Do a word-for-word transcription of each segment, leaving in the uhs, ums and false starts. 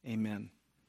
Amen.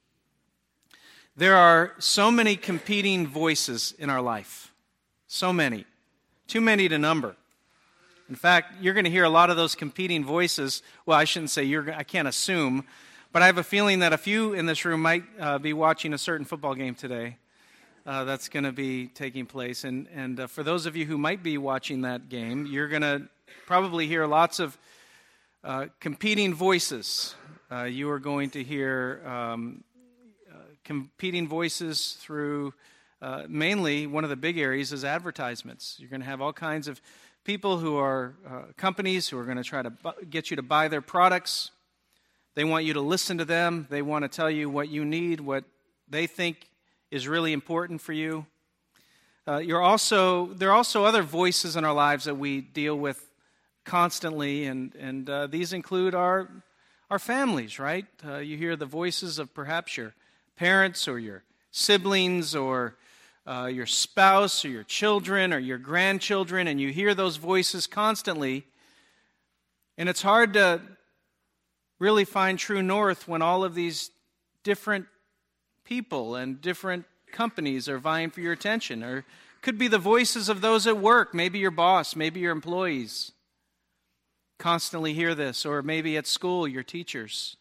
There are so many competing voices in our life. So many. Too many to number. In fact, you're going to hear a lot of those competing voices. Well, I shouldn't say you're, I can't assume, but I have a feeling that a few in this room might uh, be watching a certain football game today. Uh, that's going to be taking place. And, and uh, for those of you who might be watching that game, you're going to probably hear lots of uh, competing voices. Uh, you are going to hear um, uh, competing voices through uh, mainly one of the big areas is advertisements. You're going to have all kinds of people who are uh, companies who are going to try to bu- get you to buy their products. They want you to listen to them. They want to tell you what you need, what they think is really important for you. Uh, you're also there are also other voices in our lives that we deal with constantly, and and uh, these include our our families. Right? Uh, you hear the voices of perhaps your parents or your siblings or uh, your spouse or your children or your grandchildren, and you hear those voices constantly. And it's hard to really find true north when all of these different people and different companies are vying for your attention. Or could be the voices of those at work, maybe your boss, maybe your employees constantly hear this, or maybe at school, your teachers.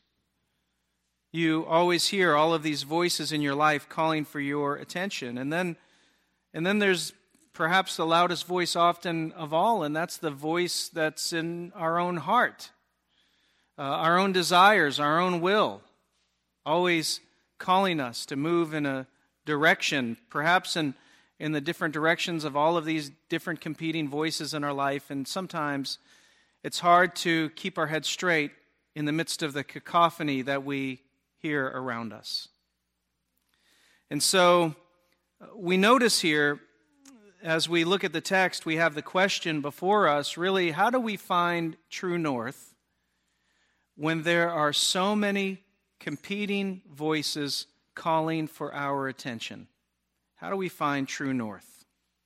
You always hear all of these voices in your life calling for your attention. And then and then there's perhaps the loudest voice often of all, and that's the voice that's in our own heart, uh, our own desires, our own will, always calling us to move in a direction, perhaps in, in the different directions of all of these different competing voices in our life. And sometimes it's hard to keep our head straight in the midst of the cacophony that we hear around us. And so we notice here, as we look at the text, we have the question before us, really, how do we find true north when there are so many competing voices calling for our attention? How do we find true north?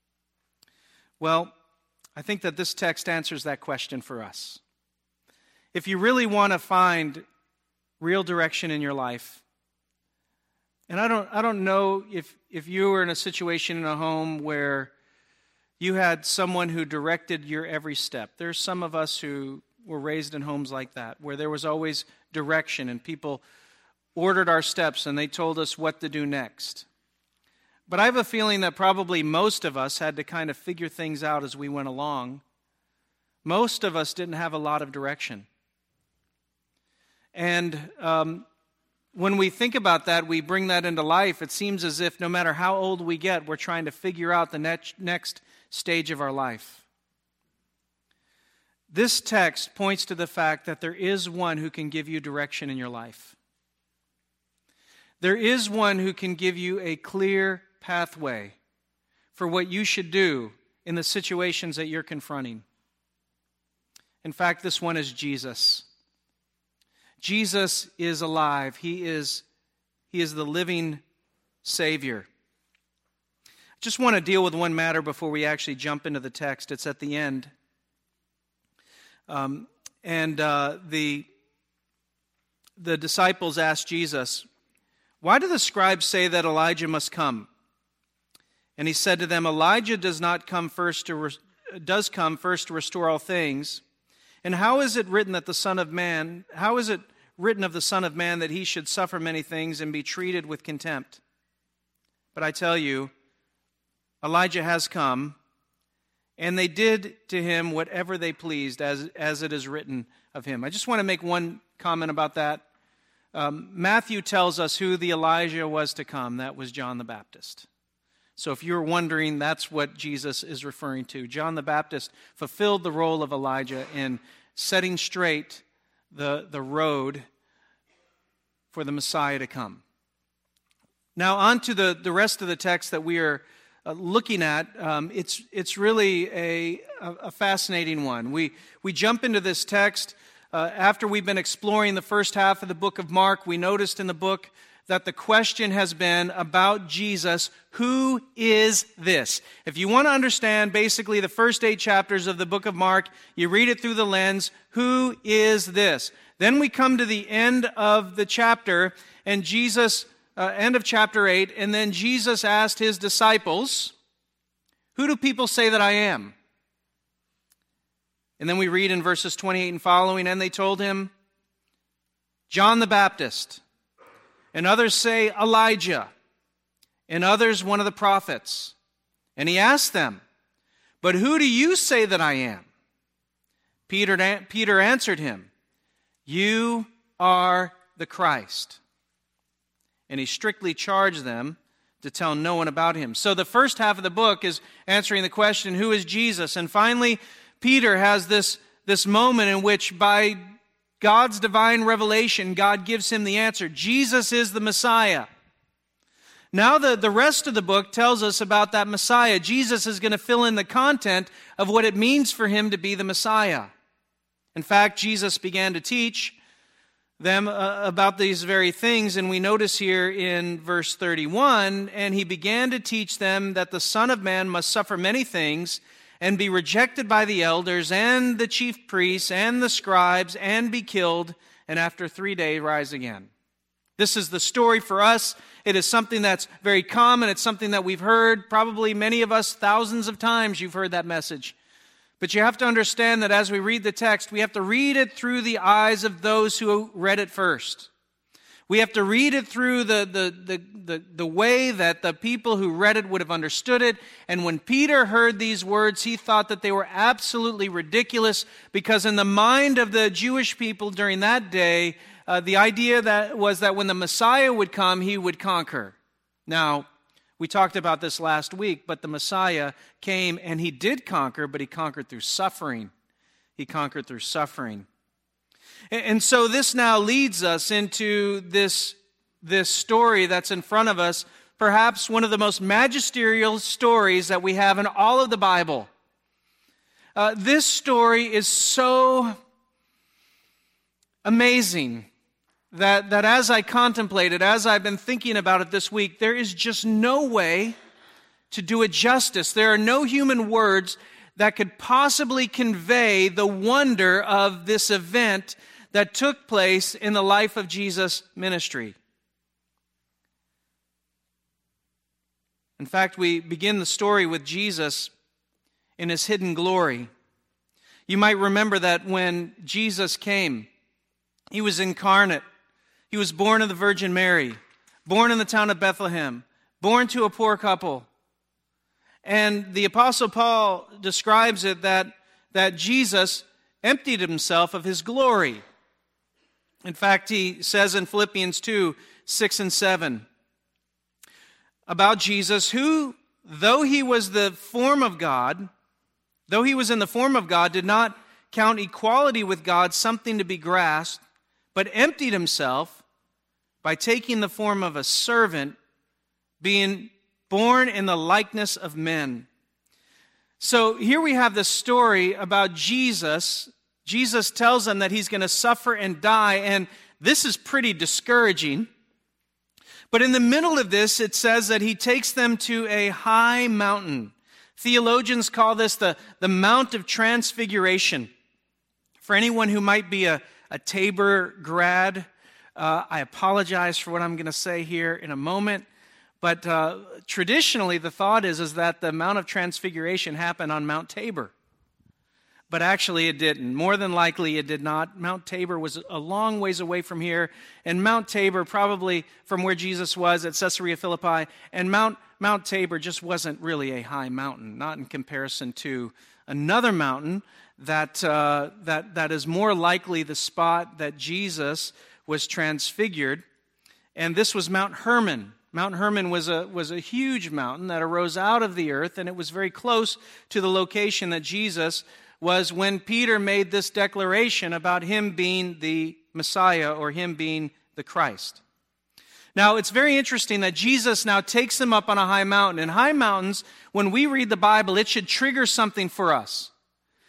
Well, I think that this text answers that question for us. If you really want to find real direction in your life, and I don't I don't know if, if you were in a situation in a home where you had someone who directed your every step. There's some of us who were raised in homes like that, where there was always direction and people ordered our steps and they told us what to do next. But I have a feeling that probably most of us had to kind of figure things out as we went along. Most of us didn't have a lot of direction. And um, when we think about that, we bring that into life. It seems as if no matter how old we get, we're trying to figure out the next, next stage of our life. This text points to the fact that there is one who can give you direction in your life. There is one who can give you a clear pathway for what you should do in the situations that you're confronting. In fact, this one is Jesus. Jesus is alive. He is, he is the living Savior. I just want to deal with one matter before we actually jump into the text. It's at the end. Um, and uh, the, the disciples asked Jesus, "Why do the scribes say that Elijah must come?" And he said to them, "Elijah does not come first to re- does come first to restore all things. And how is it written that the Son of Man, how is it written of the Son of Man that he should suffer many things and be treated with contempt? But I tell you, Elijah has come, and they did to him whatever they pleased, as, as it is written of him." I just want to make one comment about that. Um, Matthew tells us who the Elijah was to come. That was John the Baptist. So if you're wondering, that's what Jesus is referring to. John the Baptist fulfilled the role of Elijah in setting straight the, the road for the Messiah to come. Now on to the, the rest of the text that we are uh, looking at. Um, it's it's really a, a fascinating one. We, we jump into this text uh, after we've been exploring the first half of the book of Mark, we noticed in the book that the question has been about Jesus, who is this? If you want to understand basically the first eight chapters of the book of Mark, you read it through the lens, who is this? Then we come to the end of the chapter, and Jesus, uh, end of chapter eight, and then Jesus asked his disciples, who do people say that I am? And then we read in verses twenty-eight and following, and they told him, John the Baptist. And others say Elijah, and others one of the prophets. And he asked them, but who do you say that I am? Peter, Peter answered him, you are the Christ. And he strictly charged them to tell no one about him. So the first half of the book is answering the question, who is Jesus? And finally, Peter has this, this moment in which by God's divine revelation, God gives him the answer. Jesus is the Messiah. Now the, the rest of the book tells us about that Messiah. Jesus is going to fill in the content of what it means for him to be the Messiah. In fact, Jesus began to teach them uh, about these very things, and we notice here in verse thirty-one, and he began to teach them that the Son of Man must suffer many things and be rejected by the elders and the chief priests and the scribes and be killed, and after three days rise again. This is the story for us. It is something that's very common. It's something that we've heard, probably many of us, thousands of times you've heard that message. But you have to understand that as we read the text, we have to read it through the eyes of those who read it first. We have to read it through the, the, the, the, the way that the people who read it would have understood it. And when Peter heard these words, he thought that they were absolutely ridiculous, because in the mind of the Jewish people during that day, uh, the idea that was that when the Messiah would come, he would conquer. Now, we talked about this last week, but the Messiah came and he did conquer, but he conquered through suffering. He conquered through suffering. And so this now leads us into this, this story that's in front of us, perhaps one of the most magisterial stories that we have in all of the Bible. Uh, this story is so amazing that, that as I contemplate it, as I've been thinking about it this week, there is just no way to do it justice. There are no human words that could possibly convey the wonder of this event that took place in the life of Jesus' ministry. In fact, we begin the story with Jesus in his hidden glory. You might remember that when Jesus came, he was incarnate. He was born of the Virgin Mary, born in the town of Bethlehem, born to a poor couple. And the Apostle Paul describes it that, that Jesus emptied himself of his glory. In fact, he says in Philippians two, six and seven, about Jesus, who, though he was the form of God, though he was in the form of God, did not count equality with God something to be grasped, but emptied himself by taking the form of a servant, being born in the likeness of men. So here we have this story about Jesus. Jesus tells them that he's going to suffer and die, and this is pretty discouraging. But in the middle of this, it says that he takes them to a high mountain. Theologians call this the, the Mount of Transfiguration. For anyone who might be a, a Tabor grad, uh, I apologize for what I'm going to say here in a moment. But uh, traditionally, the thought is, is that the Mount of Transfiguration happened on Mount Tabor. But actually it didn't. More than likely it did not. Mount Tabor was a long ways away from here. And Mount Tabor, probably from where Jesus was at Caesarea Philippi, and Mount, Mount Tabor just wasn't really a high mountain, not in comparison to another mountain that, uh, that, that is more likely the spot that Jesus was transfigured. And this was Mount Hermon. Mount Hermon was a, was a huge mountain that arose out of the earth, and it was very close to the location that Jesus was when Peter made this declaration about him being the Messiah, or him being the Christ. Now, it's very interesting that Jesus now takes them up on a high mountain. And high mountains, when we read the Bible, it should trigger something for us.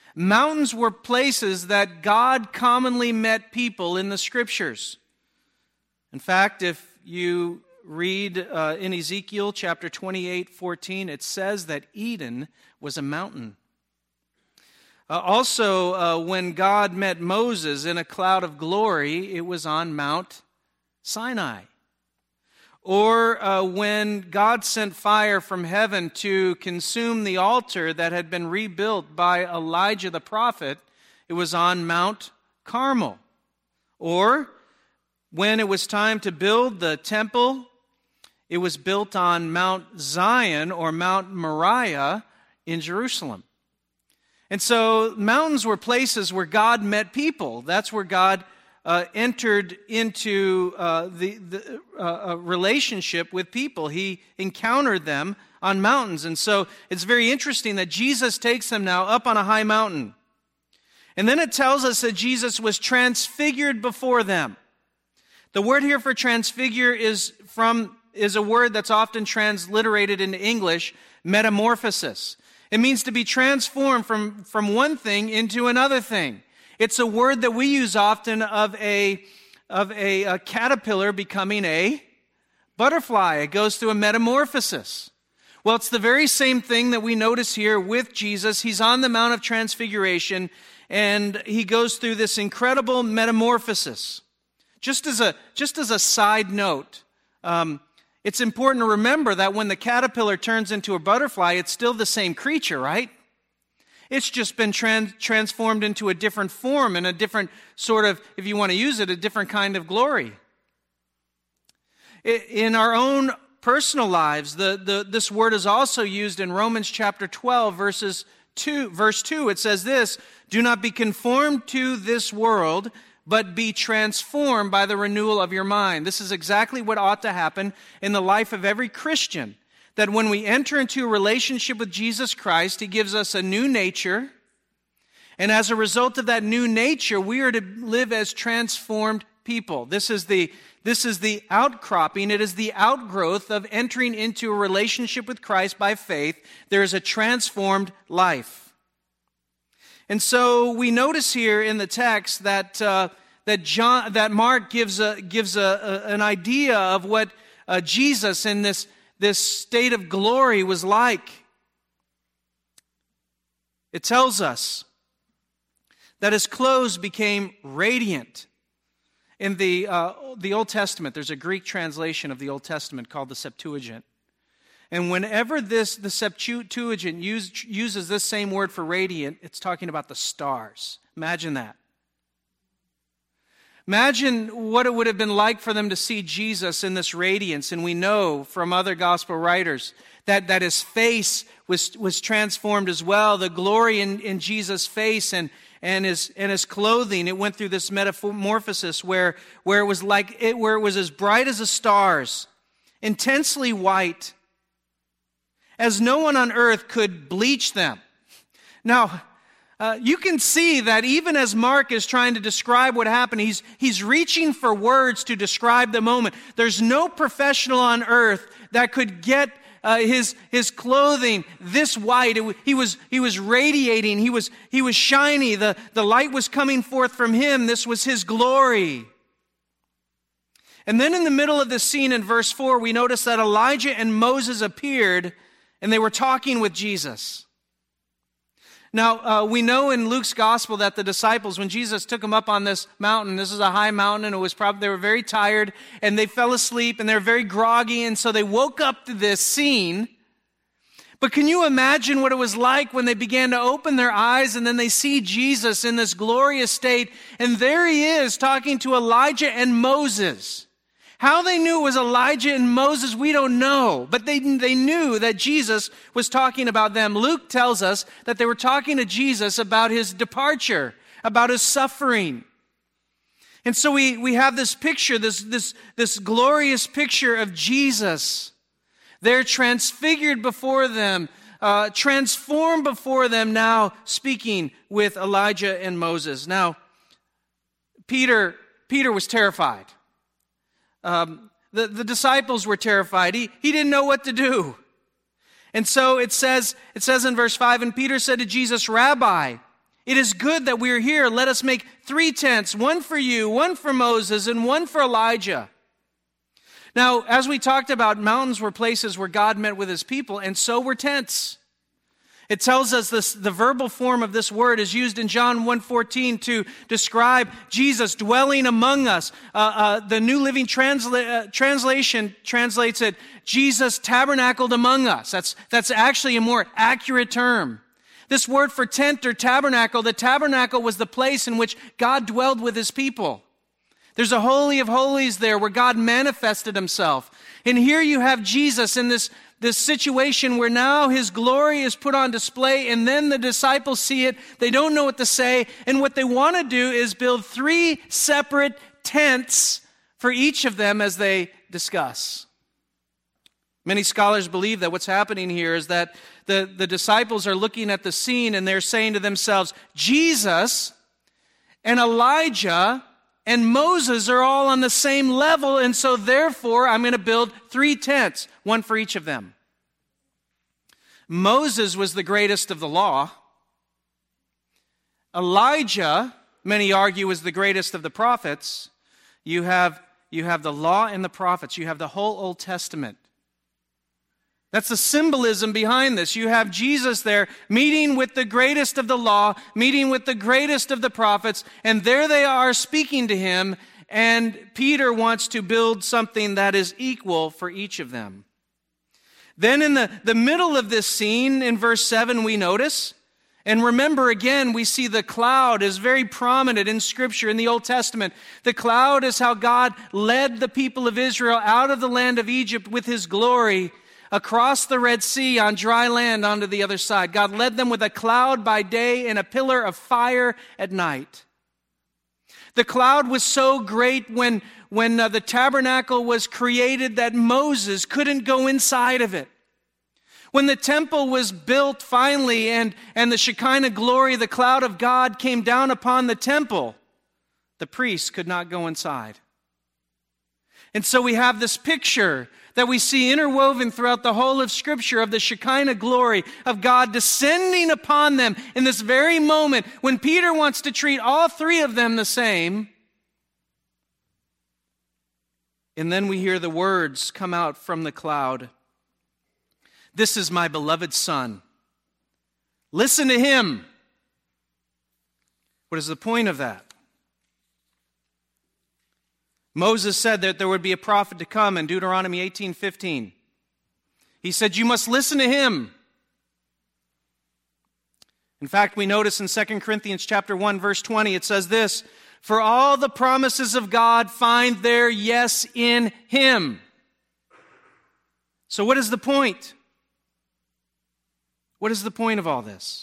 Mountains were places that God commonly met people in the Scriptures. In fact, if you read uh, in Ezekiel chapter twenty-eight, fourteen, it says that Eden was a mountain. Uh, also, uh, when God met Moses in a cloud of glory, it was on Mount Sinai. Or uh, when God sent fire from heaven to consume the altar that had been rebuilt by Elijah the prophet, it was on Mount Carmel. Or when it was time to build the temple, it was built on Mount Zion or Mount Moriah in Jerusalem. And so mountains were places where God met people. That's where God uh, entered into uh, the, the uh, a relationship with people. He encountered them on mountains. And so it's very interesting that Jesus takes them now up on a high mountain. And then it tells us that Jesus was transfigured before them. The word here for transfigure is from is a word that's often transliterated into English, metamorphosis. It means to be transformed from, from one thing into another thing. It's a word that we use often of a, of a, a caterpillar becoming a butterfly. It goes through a metamorphosis. Well, it's the very same thing that we notice here with Jesus. He's on the Mount of Transfiguration, and he goes through this incredible metamorphosis. Just as a, just as a side note, um, it's important to remember that when the caterpillar turns into a butterfly, it's still the same creature, right? It's just been trans- transformed into a different form and a different sort of, if you want to use it, a different kind of glory. In our own personal lives, the, the, this word is also used in Romans chapter twelve, verses two, verse two. It says this, "Do not be conformed to this world, but be transformed by the renewal of your mind." This is exactly what ought to happen in the life of every Christian. That when we enter into a relationship with Jesus Christ, He gives us a new nature. And as a result of that new nature, we are to live as transformed people. This is the, this is the outcropping. It is the outgrowth of entering into a relationship with Christ by faith. There is a transformed life. And so we notice here in the text that uh, that John, that Mark gives a gives a, a an idea of what uh, Jesus in this this state of glory was like. It tells us that his clothes became radiant. In the uh, the Old Testament, there's a Greek translation of the Old Testament called the Septuagint. And whenever this the Septuagint use, uses this same word for radiant, it's talking about the stars. Imagine that. Imagine what it would have been like for them to see Jesus in this radiance. And we know from other gospel writers that, that his face was, was transformed as well. The glory in, in Jesus' face and, and his and his clothing, it went through this metamorphosis where, where it was like it where it was as bright as the stars, intensely white, as no one on earth could bleach them. Now, uh, you can see that even as Mark is trying to describe what happened, he's, he's reaching for words to describe the moment. There's no professional on earth that could get uh, his, his clothing this white. It, he was, he was radiating. He was, he was shiny. The, the light was coming forth from him. This was his glory. And then in the middle of this scene in verse four, we notice that Elijah and Moses appeared and they were talking with Jesus. Now, uh, we know in Luke's gospel that the disciples, when Jesus took them up on this mountain, this is a high mountain, and it was probably, they were very tired, and they fell asleep, and they were very groggy, and so they woke up to this scene. But can you imagine what it was like when they began to open their eyes, and then they see Jesus in this glorious state, and there he is talking to Elijah and Moses. How they knew it was Elijah and Moses, we don't know. But they, they knew that Jesus was talking about them. Luke tells us that they were talking to Jesus about his departure, about his suffering. And so we, we have this picture, this, this, this glorious picture of Jesus. They're transfigured before them, uh, transformed before them, now speaking with Elijah and Moses. Now, Peter, Peter was terrified. Um, the, the disciples were terrified. He, he didn't know what to do. And so it says, it says in verse five, and Peter said to Jesus, "Rabbi, it is good that we are here. Let us make three tents, one for you, one for Moses, and one for Elijah. Now, as we talked about, mountains were places where God met with his people, and so were tents. It tells us this, the verbal form of this word is used in John one fourteen to describe Jesus dwelling among us. Uh, uh, the New Living Transla- uh, Translation translates it, Jesus tabernacled among us. That's, that's actually a more accurate term. This word for tent or tabernacle, the tabernacle was the place in which God dwelled with his people. There's a holy of holies there where God manifested himself. And here you have Jesus in this, this situation where now his glory is put on display, and then the disciples see it. They don't know what to say. And what they want to do is build three separate tents for each of them as they discuss. Many scholars believe that what's happening here is that the, the disciples are looking at the scene and they're saying to themselves, Jesus and Elijah and Moses are all on the same level, and so therefore I'm going to build three tents, one for each of them. Moses was the greatest of the law. Elijah, many argue, was the greatest of the prophets. You have, you have the law and the prophets. You have the whole Old Testament. That's the symbolism behind this. You have Jesus there meeting with the greatest of the law, meeting with the greatest of the prophets, and there they are speaking to him, and Peter wants to build something that is equal for each of them. Then in the, the middle of this scene, in verse seven, we notice, and remember again, we see the cloud is very prominent in Scripture in the Old Testament. The cloud is how God led the people of Israel out of the land of Egypt with his glory, across the Red Sea on dry land onto the other side. God led them with a cloud by day and a pillar of fire at night. The cloud was so great when, when uh, the tabernacle was created that Moses couldn't go inside of it. When the temple was built finally and, and the Shekinah glory, the cloud of God came down upon the temple, the priests could not go inside. And so we have this picture that we see interwoven throughout the whole of Scripture of the Shekinah glory of God descending upon them in this very moment when Peter wants to treat all three of them the same. And then we hear the words come out from the cloud. This is my beloved Son. Listen to him. What is the point of that? Moses said that there would be a prophet to come in Deuteronomy eighteen fifteen. He said, you must listen to him. In fact, we notice in Second Corinthians chapter one, verse twenty, it says this, for all the promises of God find their yes in him. So what is the point? What is the point of all this?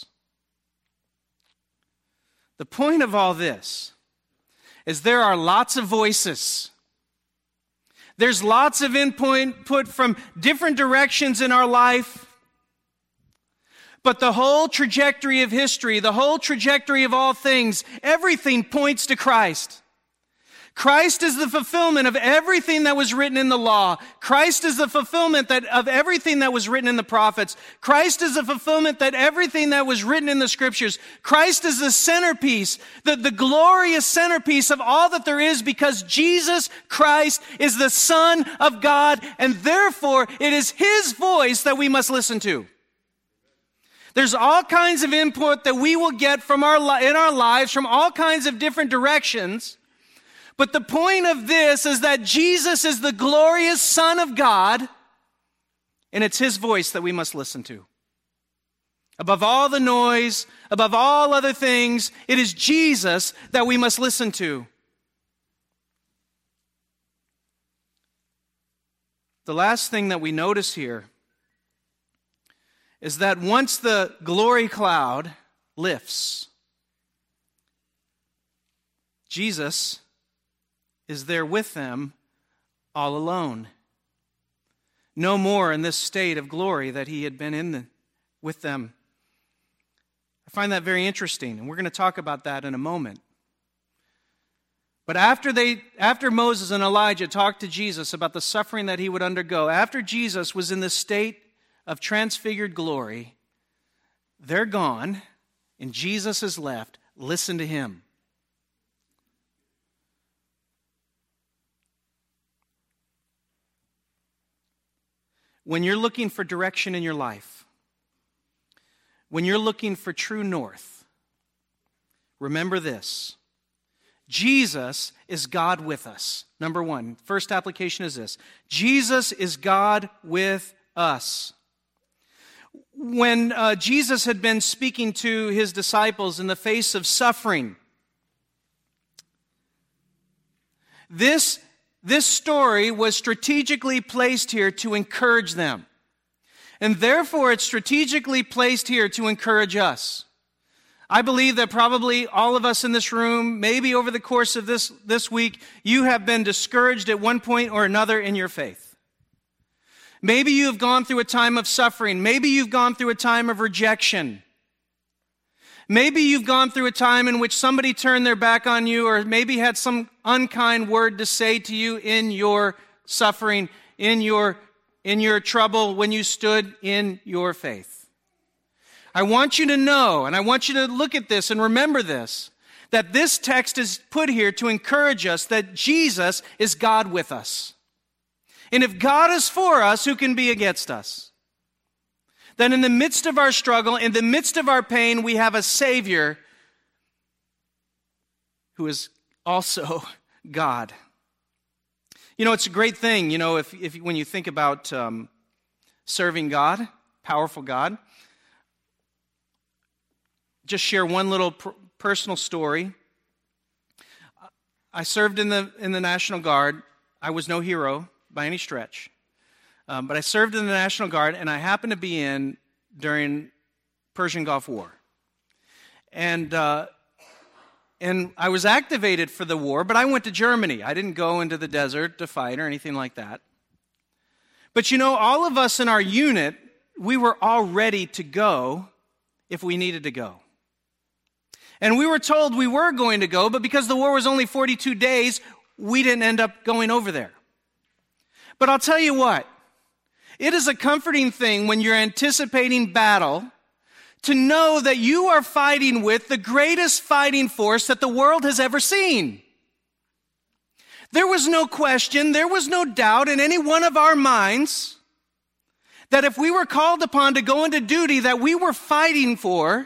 The point of all this is there are lots of voices. There's lots of input from different directions in our life. But the whole trajectory of history, the whole trajectory of all things, everything points to Christ. Christ is the fulfillment of everything that was written in the law. Christ is the fulfillment that, of everything that was written in the prophets. Christ is the fulfillment that everything that was written in the Scriptures. Christ is the centerpiece, the, the glorious centerpiece of all that there is, because Jesus Christ is the Son of God, and therefore it is his voice that we must listen to. There's all kinds of input that we will get from our in our lives from all kinds of different directions. But the point of this is that Jesus is the glorious Son of God, and it's his voice that we must listen to. Above all the noise, above all other things, it is Jesus that we must listen to. The last thing that we notice here is that once the glory cloud lifts, Jesus is there with them all alone. No more in this state of glory that he had been in the, with them. I find that very interesting, and we're going to talk about that in a moment. But after they, after Moses and Elijah talked to Jesus about the suffering that he would undergo, after Jesus was in the state of transfigured glory, they're gone, and Jesus is left Listen to him. When you're looking for direction in your life, when you're looking for true north, remember this. Jesus is God with us. Number one, first application is this. Jesus is God with us. When uh, Jesus had been speaking to his disciples in the face of suffering, this, this story was strategically placed here to encourage them. And therefore, it's strategically placed here to encourage us. I believe that probably all of us in this room, maybe over the course of this, this week, you have been discouraged at one point or another in your faith. Maybe you have gone through a time of suffering. Maybe you've gone through a time of rejection. Maybe you've gone through a time in which somebody turned their back on you, or maybe had some unkind word to say to you in your suffering, in your, in your trouble, when you stood in your faith. I want you to know, and I want you to look at this and remember this, that this text is put here to encourage us that Jesus is God with us. And if God is for us, who can be against us? That in the midst of our struggle, in the midst of our pain, we have a Savior who is also God. You know, it's a great thing, you know, if, if when you think about um, serving God, powerful God. Just share one little per- personal story. I served in the in the National Guard. I was no hero by any stretch. Um, but I served in the National Guard, and I happened to be in during Persian Gulf War. And uh, and I was activated for the war, but I went to Germany. I didn't go into the desert to fight or anything like that. But you know, all of us in our unit, we were all ready to go if we needed to go. And we were told we were going to go, but because the war was only forty-two days, we didn't end up going over there. But I'll tell you what, it is a comforting thing when you're anticipating battle to know that you are fighting with the greatest fighting force that the world has ever seen. There was no question, there was no doubt in any one of our minds that if we were called upon to go into duty, that we were fighting for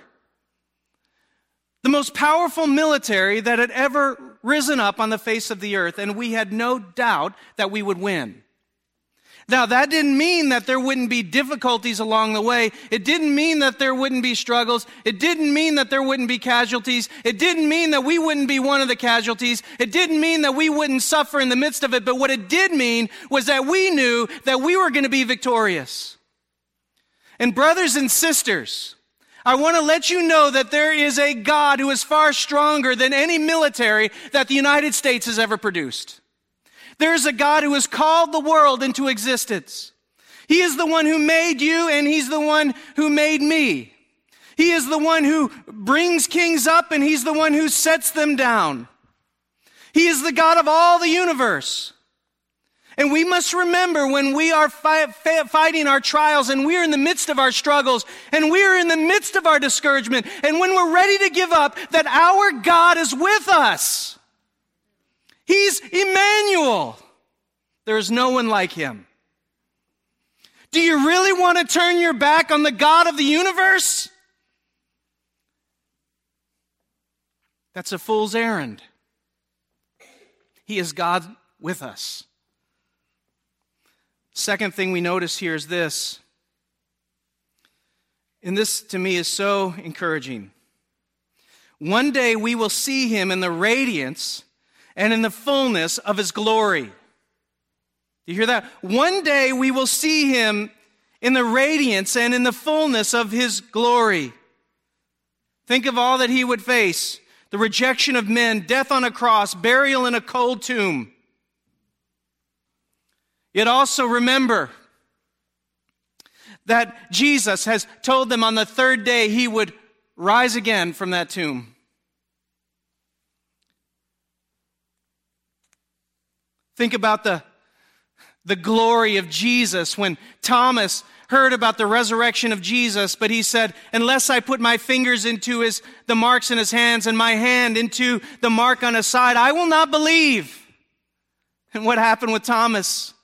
the most powerful military that had ever risen up on the face of the earth, and we had no doubt that we would win. Now, that didn't mean that there wouldn't be difficulties along the way. It didn't mean that there wouldn't be struggles. It didn't mean that there wouldn't be casualties. It didn't mean that we wouldn't be one of the casualties. It didn't mean that we wouldn't suffer in the midst of it. But what it did mean was that we knew that we were going to be victorious. And brothers and sisters, I want to let you know that there is a God who is far stronger than any military that the United States has ever produced. There is a God who has called the world into existence. He is the one who made you, and he's the one who made me. He is the one who brings kings up, and he's the one who sets them down. He is the God of all the universe. And we must remember when we are fi- fi- fighting our trials, and we are in the midst of our struggles, and we are in the midst of our discouragement, and when we're ready to give up, that our God is with us. He's Emmanuel. There is no one like him. Do you really want to turn your back on the God of the universe? That's a fool's errand. He is God with us. Second thing we notice here is this, and this to me is so encouraging. One day we will see him in the radiance and in the fullness of his glory. Do you hear that? One day we will see him in the radiance and in the fullness of his glory. Think of all that he would face: the rejection of men, death on a cross, burial in a cold tomb. Yet also remember that Jesus has told them on the third day he would rise again from that tomb. Think about the, the glory of Jesus when Thomas heard about the resurrection of Jesus, but he said, unless I put my fingers into his, the marks in his hands and my hand into the mark on his side, I will not believe. And what happened with Thomas?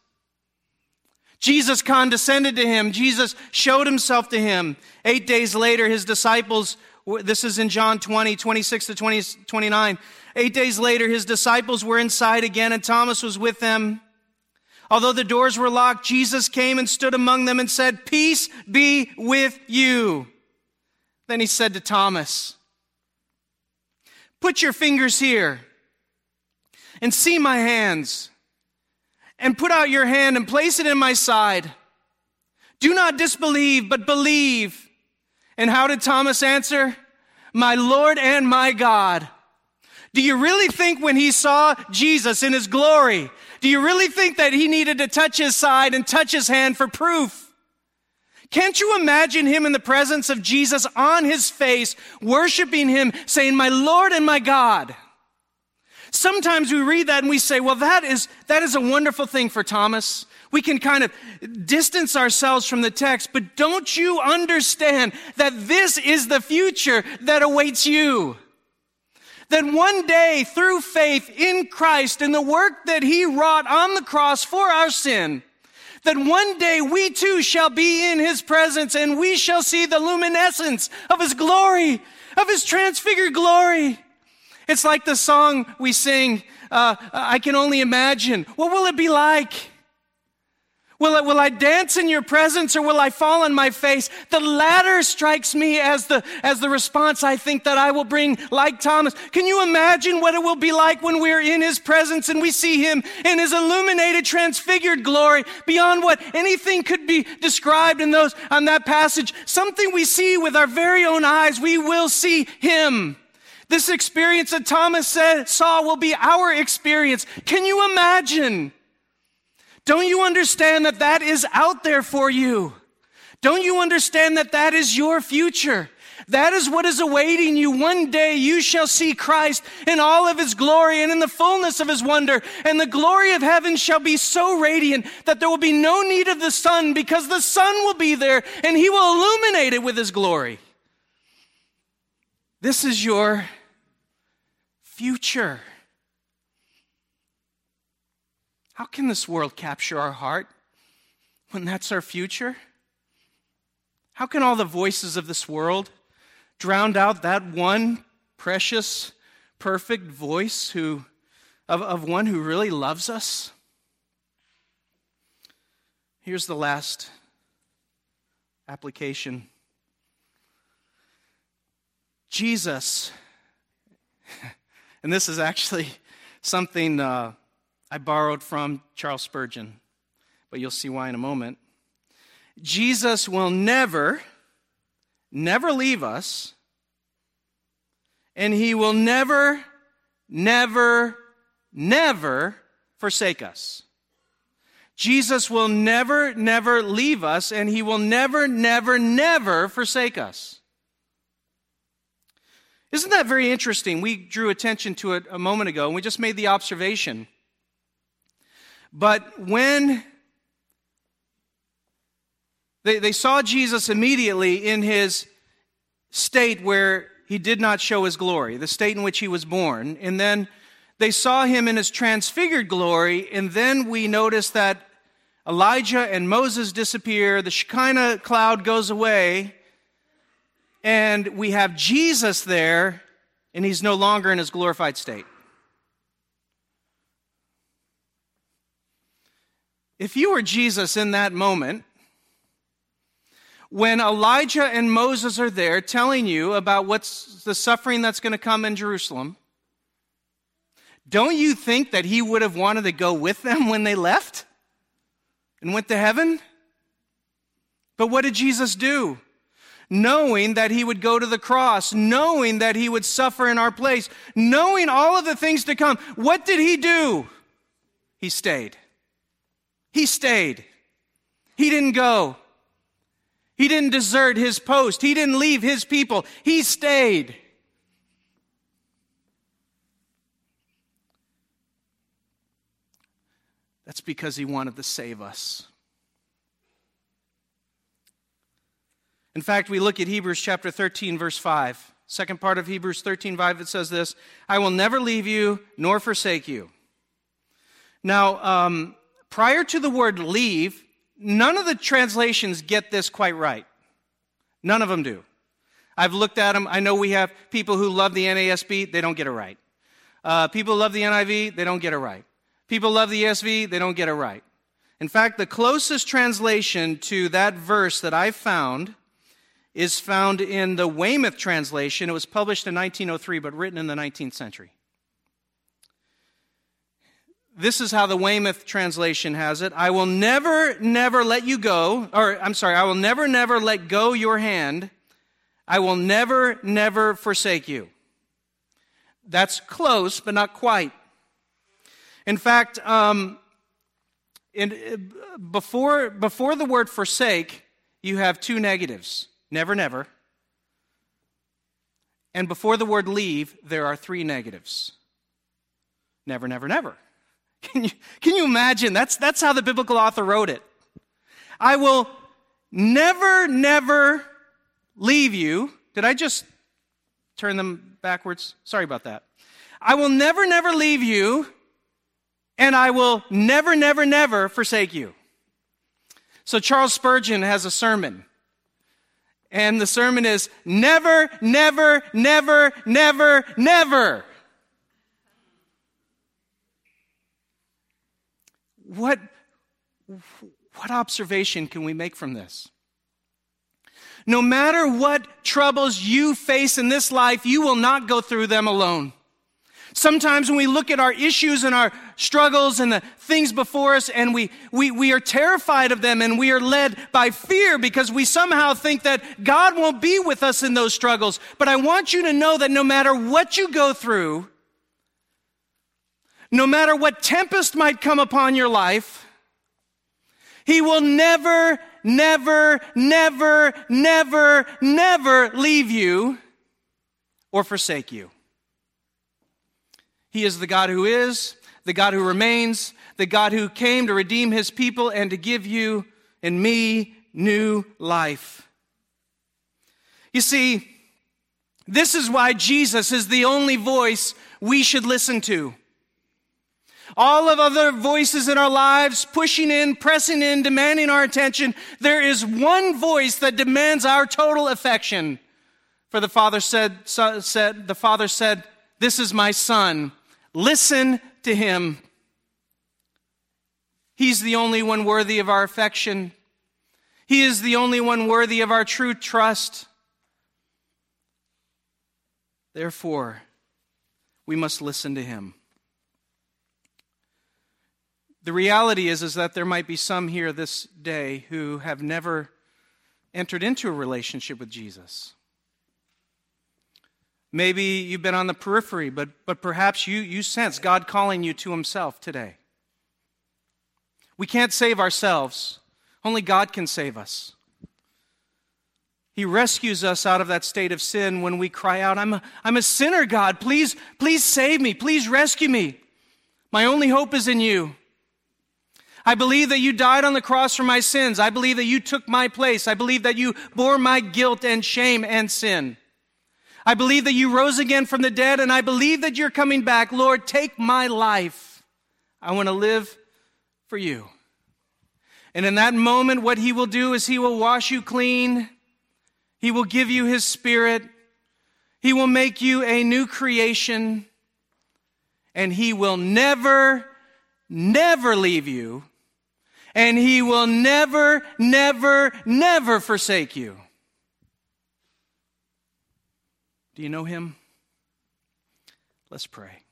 Jesus condescended to him. Jesus showed himself to him. Eight days later, his disciples, this is in John twenty, twenty-six to twenty, twenty-nine. Eight days later, his disciples were inside again, and Thomas was with them. Although the doors were locked, Jesus came and stood among them and said, "Peace be with you." Then he said to Thomas, "Put your fingers here and see my hands, and put out your hand and place it in my side. Do not disbelieve, but believe." And how did Thomas answer? "My Lord and my God." Do you really think when he saw Jesus in his glory, do you really think that he needed to touch his side and touch his hand for proof? Can't you imagine him in the presence of Jesus on his face, worshiping him, saying, "My Lord and my God"? Sometimes we read that and we say, well, that is, that is a wonderful thing for Thomas. We can kind of distance ourselves from the text, but don't you understand that this is the future that awaits you? That one day, through faith in Christ and the work that he wrought on the cross for our sin, that one day we too shall be in his presence and we shall see the luminescence of his glory, of his transfigured glory. It's like the song we sing, uh, I can only imagine. What will it be like? Will, it, will I dance in your presence or will I fall on my face? The latter strikes me as the, as the response I think that I will bring, like Thomas. Can you imagine what it will be like when we're in his presence and we see him in his illuminated, transfigured glory beyond what anything could be described in those, on that passage? Something we see with our very own eyes. We will see him. This experience that Thomas said, saw will be our experience. Can you imagine? Don't you understand that that is out there for you? Don't you understand that that is your future? That is what is awaiting you. One day you shall see Christ in all of his glory and in the fullness of his wonder. And the glory of heaven shall be so radiant that there will be no need of the sun, because the sun will be there and he will illuminate it with his glory. This is your future. How can this world capture our heart when that's our future? How can all the voices of this world drown out that one precious, perfect voice who, of, of one who really loves us? Here's the last application. Jesus, and this is actually something uh, I borrowed from Charles Spurgeon, but you'll see why in a moment. Jesus will never, never leave us, and he will never, never, never forsake us. Jesus will never, never leave us, and he will never, never, never forsake us. Isn't that very interesting? We drew attention to it a moment ago, and we just made the observation. But when they, they saw Jesus immediately in his state where he did not show his glory, the state in which he was born, and then they saw him in his transfigured glory, and then we notice that Elijah and Moses disappear, the Shekinah cloud goes away, and we have Jesus there, and he's no longer in his glorified state. If you were Jesus in that moment, when Elijah and Moses are there telling you about what's the suffering that's going to come in Jerusalem, don't you think that he would have wanted to go with them when they left and went to heaven? But what did Jesus do? Knowing that he would go to the cross, knowing that he would suffer in our place, knowing all of the things to come, what did he do? He stayed. He stayed. He didn't go. He didn't desert his post. He didn't leave his people. He stayed. That's because he wanted to save us. In fact, we look at Hebrews chapter thirteen, verse five. Second part of Hebrews thirteen, five, it says this, I will never leave you nor forsake you. Now, um, prior to the word leave, none of the translations get this quite right. None of them do. I've looked at them. I know we have people who love the N A S B. They don't get it right. Uh, people who love the N I V. They don't get it right. People who love the E S V. They don't get it right. In fact, the closest translation to that verse that I found is found in the Weymouth translation. It was published in nineteen oh three, but written in the nineteenth century. This is how the Weymouth translation has it. I will never, never let you go, or I'm sorry, I will never, never let go your hand. I will never, never forsake you. That's close, but not quite. In fact, um, in, before, before the word forsake, you have two negatives. Never, never. And before the word leave, there are three negatives. Never, never, never. Can you, can you imagine? That's, that's how the biblical author wrote it. I will never, never leave you. Did I just turn them backwards? Sorry about that. I will never, never leave you, and I will never, never, never forsake you. So Charles Spurgeon has a sermon. And the sermon is, never, never, never, never, never. What, what observation can we make from this? No matter what troubles you face in this life, you will not go through them alone. Sometimes when we look at our issues and our struggles and the things before us and we, we, we are terrified of them and we are led by fear because we somehow think that God won't be with us in those struggles. But I want you to know that no matter what you go through, no matter what tempest might come upon your life, He will never, never, never, never, never leave you or forsake you. He is the God who is, the God who remains, the God who came to redeem His people and to give you and me new life. You see, this is why Jesus is the only voice we should listen to. All of other voices in our lives, pushing in, pressing in, demanding our attention. There is one voice that demands our total affection. For the Father said, said, the Father said, "This is my Son. Listen to Him." He's the only one worthy of our affection. He is the only one worthy of our true trust. Therefore, we must listen to Him. The reality is, is that there might be some here this day who have never entered into a relationship with Jesus. Maybe you've been on the periphery, but, but perhaps you, you sense God calling you to Himself today. We can't save ourselves. Only God can save us. He rescues us out of that state of sin when we cry out, I'm a, I'm a sinner, God. Please, please save me. Please rescue me. My only hope is in You. I believe that You died on the cross for my sins. I believe that You took my place. I believe that You bore my guilt and shame and sin. I believe that You rose again from the dead, and I believe that You're coming back. Lord, take my life. I want to live for You. And in that moment, what He will do is He will wash you clean. He will give you His Spirit. He will make you a new creation. And He will never, never leave you. And He will never, never, never forsake you. Do you know Him? Let's pray.